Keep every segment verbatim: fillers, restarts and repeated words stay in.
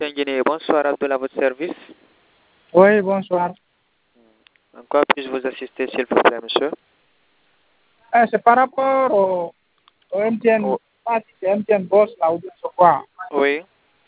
Guinée, bonsoir, Abdullah, à votre service. Oui, bonsoir. En quoi puis-je vous assister, s'il vous plaît, monsieur? Euh, c'est par rapport au, au M T N, Oh. pas si c'est M T N Boss, là, ou bien ce quoi. Oui.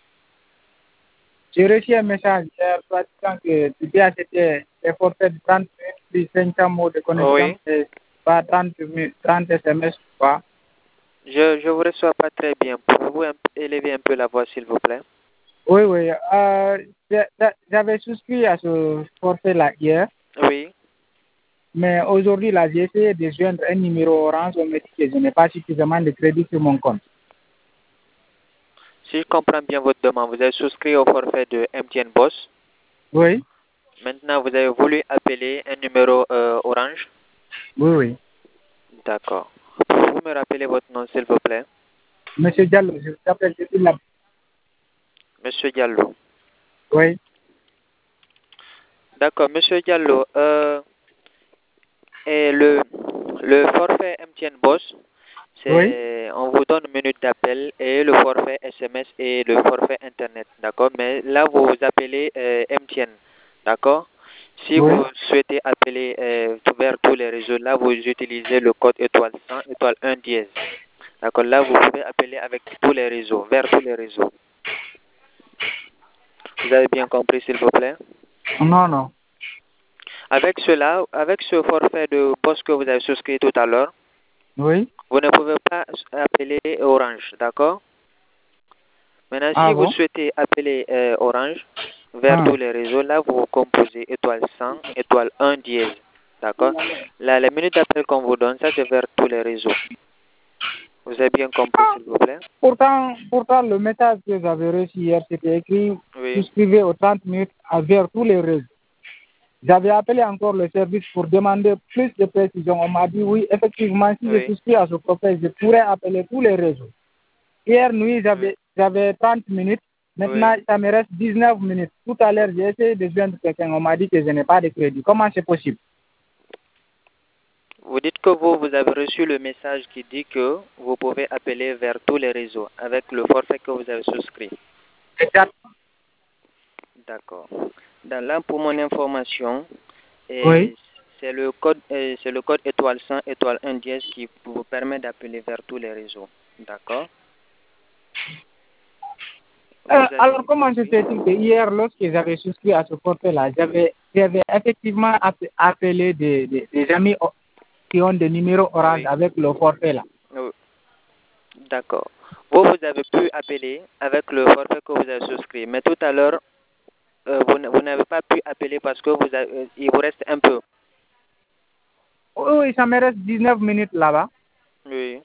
J'ai reçu un message hier, soit disant que tu peux acheter des forfaits de trente minutes, puis cinq cents mots de connexion, Oui. et pas trente, minutes, trente S M S, quoi. Je je vous reçois pas très bien. Pouvez-vous un- élever un peu la voix, s'il vous plaît? Oui, oui. Euh, j'ai- j'ai- J'avais souscrit à ce forfait-là hier, Oui. mais aujourd'hui, là, j'ai essayé de joindre un numéro orange, on me dit que je n'ai pas suffisamment de crédit sur mon compte. Si je comprends bien votre demande, vous avez souscrit au forfait de M T N Boss. Oui, Maintenant, vous avez voulu appeler un numéro euh, orange. oui, oui. D'accord. Pouvez-vous me rappeler votre nom, s'il vous plaît? Monsieur Diallo, je vous appelle depuis la... Monsieur Diallo. Oui, D'accord, Monsieur Diallo. Euh, et le, le forfait M T N Boss, oui. c'est, on vous donne une minute d'appel et le forfait S M S et le forfait Internet, d'accord? Mais là, vous appelez euh, M T N, d'accord? Si Oui. vous souhaitez appeler euh, vers tous les réseaux, là, vous utilisez le code étoile cent, étoile un dièse. D'accord? Là, vous pouvez appeler avec tous les réseaux, vers tous les réseaux. Vous avez bien compris, s'il vous plaît? Non, non. Avec cela, avec ce forfait de poste que vous avez souscrit tout à l'heure, Oui. vous ne pouvez pas appeler Orange, d'accord? Maintenant, Ah si vous bon? souhaitez appeler euh, Orange vers Ah. tous les réseaux, là, vous composez étoile cent, étoile un dièse, d'accord? Là, la minute d'appel qu'on vous donne, ça, c'est vers tous les réseaux. Vous avez bien compris, s'il vous plaît? Pourtant, pourtant, le message que j'avais reçu hier, c'était écrit Oui. souscrivez aux trente minutes à vers tous les réseaux. J'avais appelé encore le service pour demander plus de précision. On m'a dit oui, effectivement, si je Oui. souscris à ce forfait, je pourrais appeler tous les réseaux. Hier nuit, Oui. j'avais j'avais trente minutes. Maintenant, Oui. ça me reste dix-neuf minutes. Tout à l'heure, j'ai essayé de joindre quelqu'un. On m'a dit que je n'ai pas de crédit. Comment c'est possible? Vous dites que vous, vous avez reçu le message qui dit que vous pouvez appeler vers tous les réseaux avec le forfait que vous avez souscrit. Exact. D'accord. Dans là, pour mon information, Oui. et c'est le code, euh, c'est le code étoile cent, étoile un dièse qui vous permet d'appeler vers tous les réseaux. D'accord? Vous Euh, avez alors, bien comment se compris? fait-il que hier, lorsque j'avais souscrit à ce forfait-là, j'avais j'avais effectivement app- appelé des, des, des amis o- qui ont des numéros orange Oui. avec le forfait-là. Oui. D'accord. Vous, vous avez pu appeler avec le forfait que vous avez souscrit, mais tout à l'heure, euh, vous, n- vous n'avez pas pu appeler parce que vous avez, euh, il vous reste un peu. Oui, oui, ça me reste dix-neuf minutes là-bas. Oui.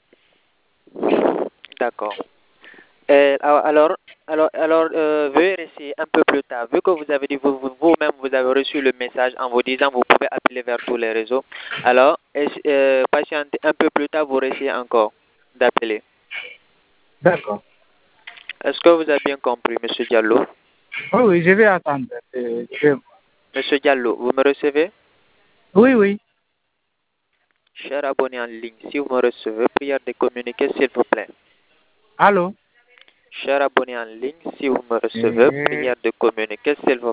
D'accord. Euh, alors, alors, alors euh, veuillez rester un peu plus tard. Vu que vous avez dit vous, vous- vous-même, vous avez reçu le message en vous disant vous pouvez appeler vers tous les réseaux. Alors, ess- euh, patientez un peu plus tard, vous essayez encore d'appeler. D'accord. Est-ce que vous avez bien compris, Monsieur Diallo? Oui, oui, je vais attendre. Euh, je vais- Monsieur Diallo, vous me recevez? Oui, oui. Cher abonné en ligne, si vous me recevez, prière de communiquer, s'il vous plaît. Allô? Cher abonné en ligne, si vous me recevez, Euh, prière de communiquer, s'il vous plaît.